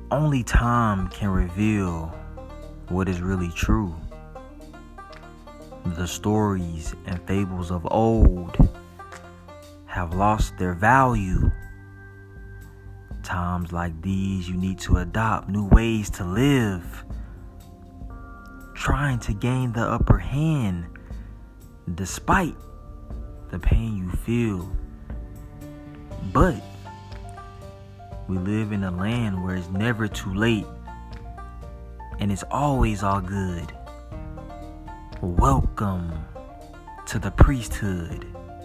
Only time can reveal what is really true. The stories and fables of old have lost their value. Times like these, you need to adopt new ways to live, trying to gain the upper hand despite the pain you feel. But we live in a land where it's never too late and it's always all good. Welcome to the priesthood.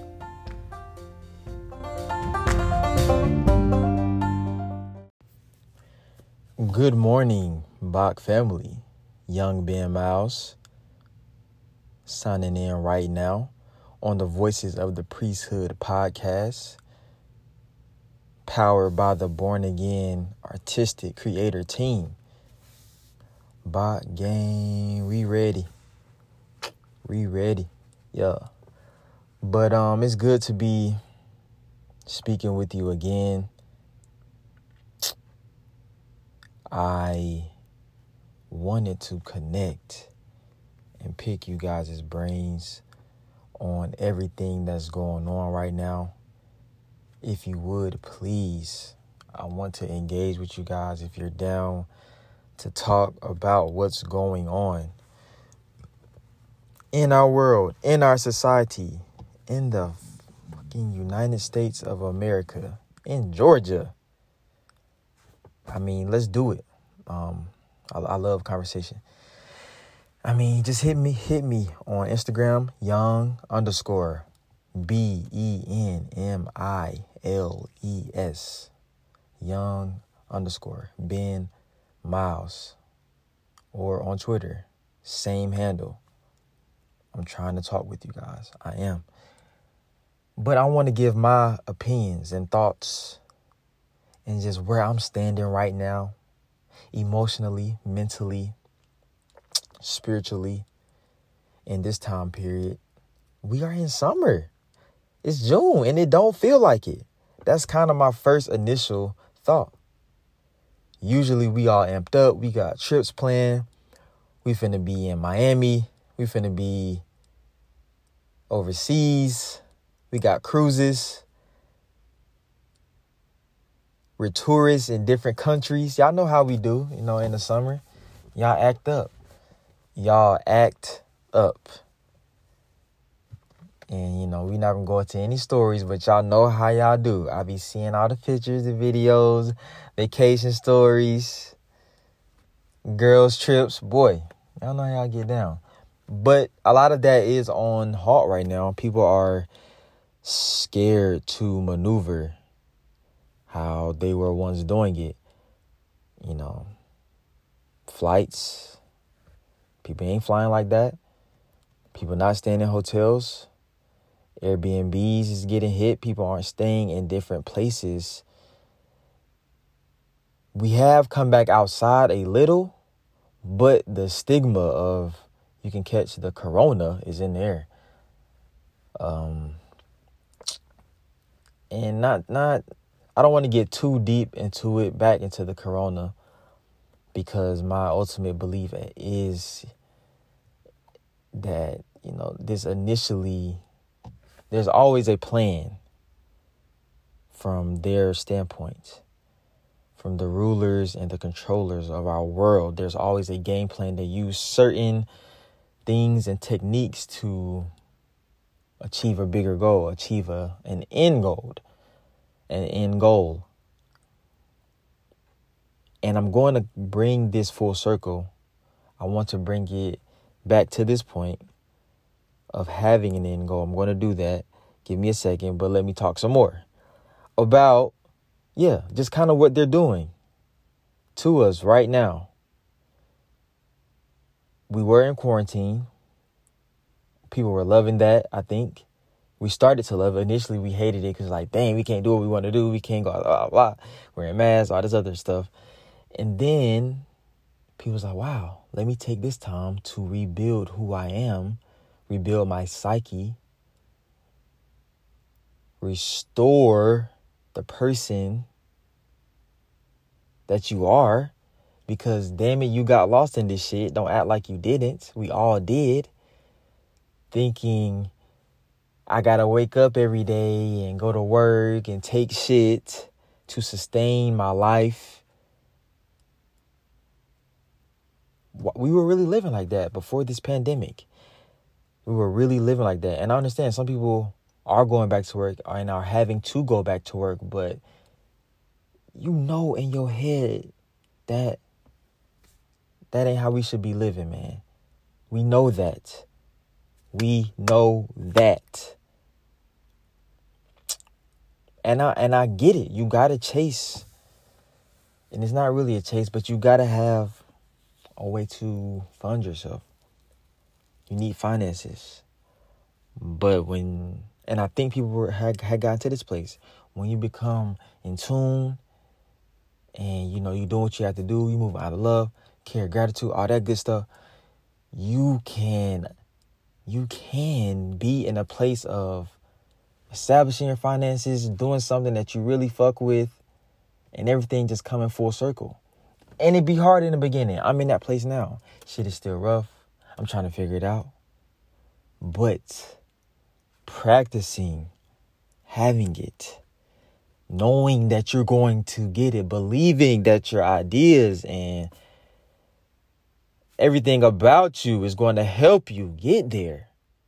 Good morning, Bach family. Young Ben Miles signing in right now on the Voices of the Priesthood podcast, powered by the Born Again Artistic Creator Team. Bach gang, we ready. Yeah. But it's good to be speaking with you again. I wanted to connect and pick you guys' brains on everything that's going on right now. If you would, please, I want to engage with you guys if you're down to talk about what's going on in our world, in our society, in the fucking United States of America, in Georgia. I mean, let's do it. I love conversation. I mean, just hit me on Instagram, young_BenMiles, young_Ben Miles, or on Twitter, same handle. I'm trying to talk with you guys. I am. But I want to give my opinions and thoughts and just where I'm standing right now, emotionally, mentally, spiritually, in this time period. We are in summer. It's June and it don't feel like it. That's kind of my first initial thought. Usually we all amped up. We got trips planned. We finna be in Miami. We finna be overseas. We got cruises. We're tourists in different countries. Y'all know how we do, in the summer. Y'all act up. And, we not going to go into any stories, but y'all know how y'all do. I be seeing all the pictures, the videos, vacation stories, girls' trips. Boy, y'all know how y'all get down. But a lot of that is on halt right now. People are scared to maneuver how they were once doing it. Flights. People ain't flying like that. People not staying in hotels. Airbnbs is getting hit. People aren't staying in different places. We have come back outside a little, but the stigma of you can catch the corona is in there. And not I don't want to get too deep into it, back into the corona, because my ultimate belief is that, this initially, there's always a plan from their standpoint, from the rulers and the controllers of our world. There's always a game plan. They use certain things and techniques to achieve a bigger goal, achieve an end goal. And I'm going to bring this full circle. I want to bring it back to this point of having an end goal. I'm going to do that. Give me a second, but let me talk some more about, just kind of what they're doing to us right now. We were in quarantine. People were loving that, I think. We started to love it. Initially, we hated it because, dang, we can't do what we want to do. We can't go, blah, blah. Wearing masks, all this other stuff. And then people was like, wow, let me take this time to rebuild who I am, rebuild my psyche, restore the person that you are, Because damn it, you got lost in this shit. Don't act like you didn't. We all did. Thinking I gotta wake up every day and go to work and take shit to sustain my life. We were really living like that before this pandemic. We were really living like that. And I understand some people are going back to work and are having to go back to work, but you know in your head that ain't how we should be living, man. We know that. We know that. And I get it. You gotta chase. And it's not really a chase, but you gotta have a way to fund yourself. You need finances. But and I think people had gotten to this place. When you become in tune and, you know, you do what you have to do, you move out of love, care, gratitude, all that good stuff, you can be in a place of establishing your finances, doing something that you really fuck with, and everything just coming full circle. And it be hard in the beginning. I'm in that place now. Shit is still rough. I'm trying to figure it out. But practicing, having it, knowing that you're going to get it, believing that your ideas and everything about you is going to help you get there.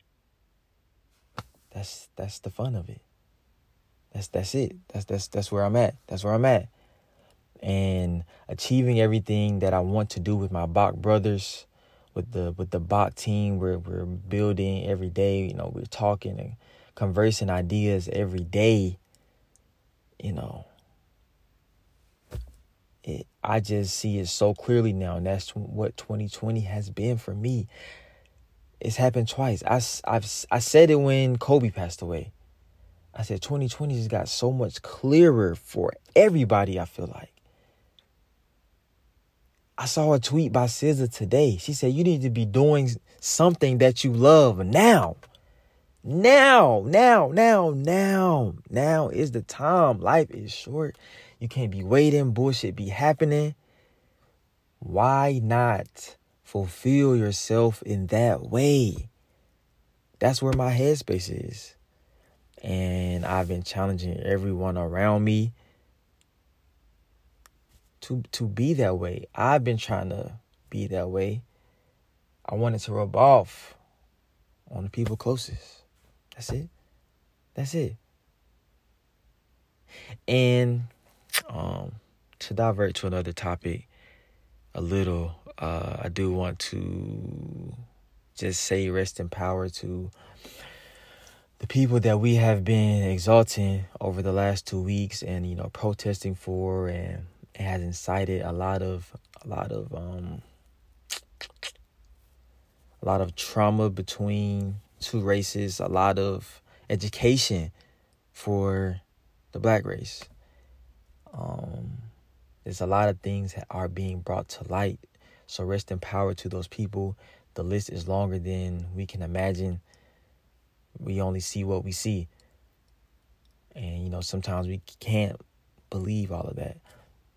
That's the fun of it. That's it. That's where I'm at. That's where I'm at. And achieving everything that I want to do with my Bach brothers, with the Bach team, we're building every day. You know, we're talking and conversing ideas every day. You know, I just see it so clearly now, and that's what 2020 has been for me. It's happened twice. I said it when Kobe passed away. I said 2020 just got so much clearer for everybody, I feel like. I saw a tweet by SZA today. She said, you need to be doing something that you love now. Now is the time. Life is short. You can't be waiting. Bullshit be happening. Why not fulfill yourself in that way? That's where my headspace is. And I've been challenging everyone around me to be that way. I've been trying to be that way. I wanted to rub off on the people closest. That's it. And to divert to another topic a little, I do want to just say rest in power to the people that we have been exalting over the last 2 weeks and, you know, protesting for, and it has incited a lot of trauma between two races, a lot of education for the black race. There's a lot of things that are being brought to light. So rest in power to those people. The list is longer than we can imagine. We only see what we see. And, you know, sometimes we can't believe all of that.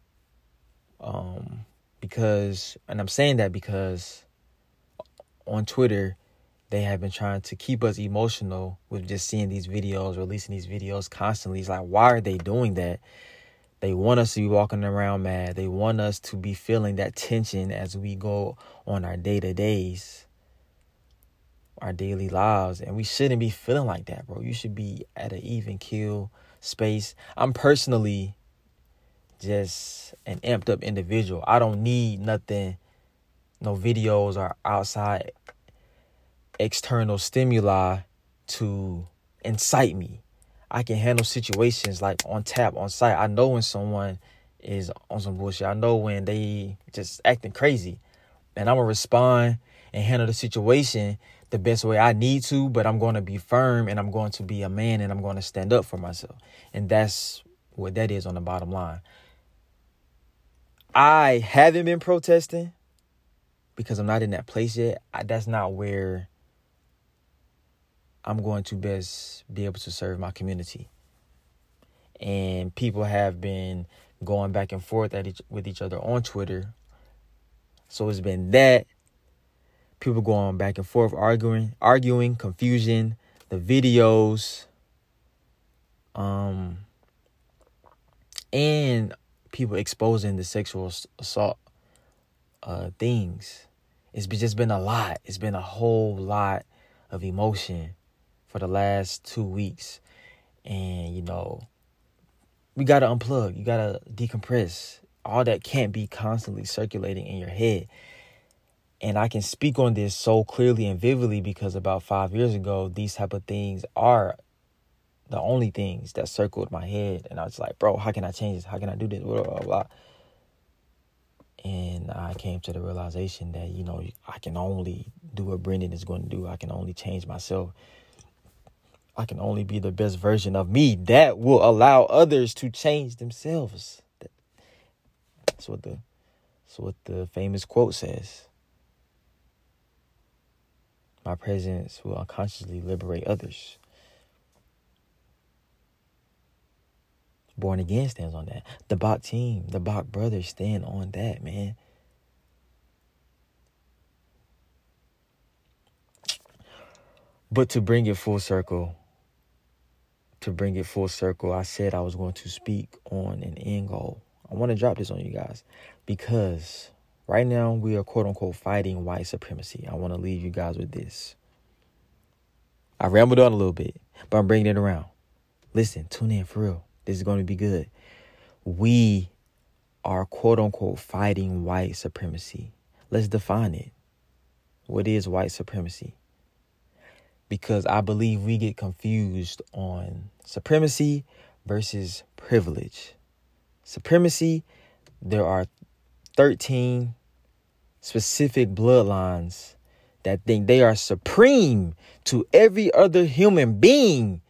And I'm saying that because on Twitter, they have been trying to keep us emotional with just seeing these videos, releasing these videos constantly. It's like, why are they doing that? They want us to be walking around mad. They want us to be feeling that tension as we go on our day-to-days, our daily lives. And we shouldn't be feeling like that, bro. You should be at an even keel space. I'm personally just an amped up individual. I don't need nothing, no videos or outside external stimuli to incite me. I can handle situations like on tap, on site. I know when someone is on some bullshit. I know when they just acting crazy. And I'm going to respond and handle the situation the best way I need to, but I'm going to be firm and I'm going to be a man and I'm going to stand up for myself. And that's what that is on the bottom line. I haven't been protesting because I'm not in that place yet. That's not where I'm going to best be able to serve my community. And people have been going back and forth with each other on Twitter, So it's been that. People going back and forth, arguing, confusion, the videos, and people exposing the sexual assault things. Just been a lot. It's been a whole lot of emotion for the last 2 weeks. And, we got to unplug. You got to decompress. All that can't be constantly circulating in your head. And I can speak on this so clearly and vividly because about 5 years ago, these type of things are the only things that circled my head. And I was like, bro, how can I change this? How can I do this? Blah, blah, blah. And I came to the realization that, I can only do what Brendan is going to do. I can only change myself. I can only be the best version of me that will allow others to change themselves. That's what the famous quote says. My presence will unconsciously liberate others. Born Again stands on that. The Bach team, the Bach brothers stand on that, man. But to bring it full circle, I said I was going to speak on an end goal. I want to drop this on you guys because right now we are quote unquote fighting white supremacy. I want to leave you guys with this. I rambled on a little bit, but I'm bringing it around. Listen, tune in for real. This is going to be good. We are quote unquote fighting white supremacy. Let's define it. What is white supremacy? Because I believe we get confused on supremacy versus privilege. Supremacy, there are 13 specific bloodlines that think they are supreme to every other human being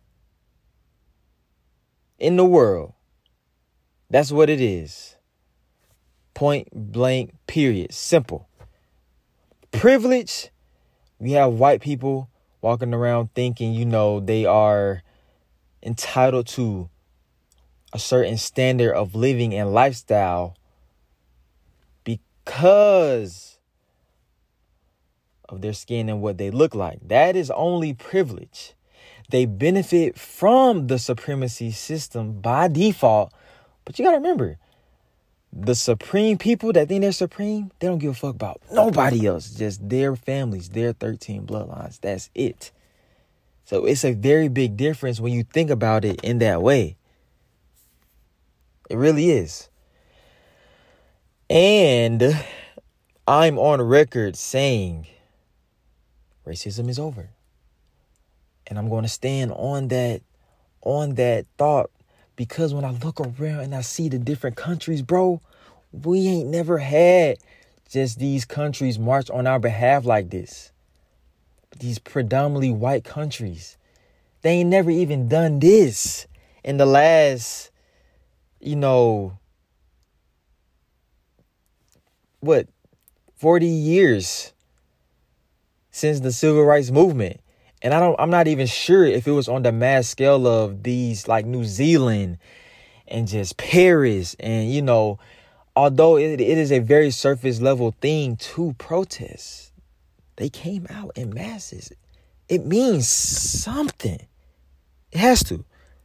in the world. That's what it is. Point blank, period. Simple. Privilege, we have white people walking around thinking, they are entitled to a certain standard of living and lifestyle because of their skin and what they look like. That is only privilege. They benefit from the supremacy system by default. But you got to remember, the supreme people that think they're supreme, they don't give a fuck about nobody else. Just their families, their 13 bloodlines. That's it. So it's a very big difference when you think about it in that way. It really is. And I'm on record saying racism is over. And I'm going to stand on that thought because when I look around and I see the different countries, bro, we ain't never had just these countries march on our behalf like this. These predominantly white countries, they ain't never even done this in the last, 40 years since the civil rights movement. And I'm not even sure if it was on the mass scale of these like New Zealand and just Paris. And, although it is a very surface level thing to protest, they came out in masses. It means something. It has to.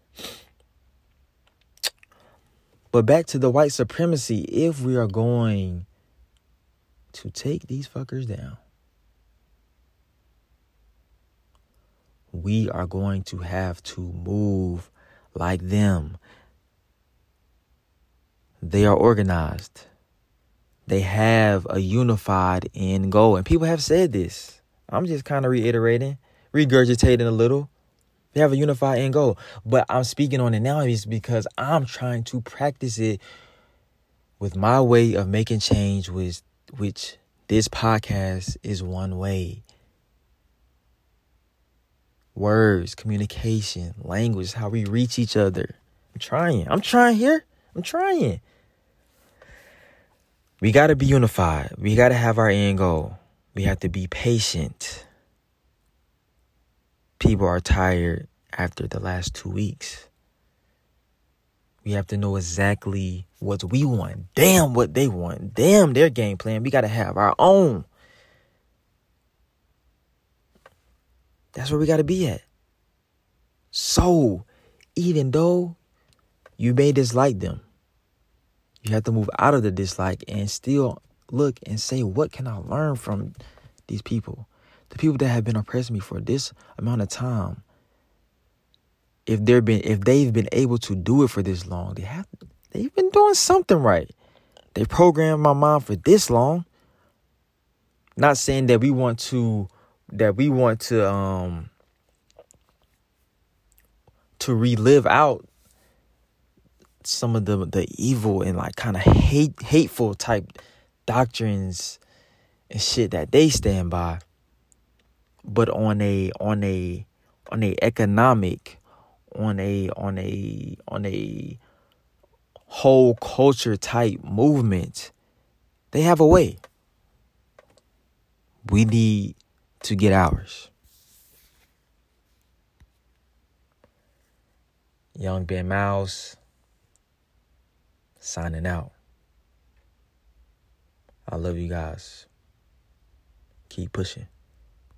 But back to the white supremacy, if we are going to take these fuckers down, we are going to have to move like them. They are organized. They have a unified end goal. And people have said this. I'm just kind of reiterating, regurgitating a little. They have a unified end goal. But I'm speaking on it now is because I'm trying to practice it with my way of making change, which this podcast is one way. Words, communication, language, how we reach each other. I'm trying here. We got to be unified. We got to have our end goal. We have to be patient. People are tired after the last 2 weeks. We have to know exactly what we want. Damn what they want. Damn their game plan. We got to have our own. That's where we got to be at. So, even though you may dislike them, you have to move out of the dislike and still look and say, what can I learn from these people? The people that have been oppressing me for this amount of time. If they've been able to do it for this long, they've been doing something right. They programmed my mind for this long. Not saying that we want to relive out some of the evil and like kind of hateful type doctrines and shit that they stand by, but on a economic, on a whole culture type movement, they have a way. We need to get ours. Young Ben Mouse, signing out. I love you guys. Keep pushing.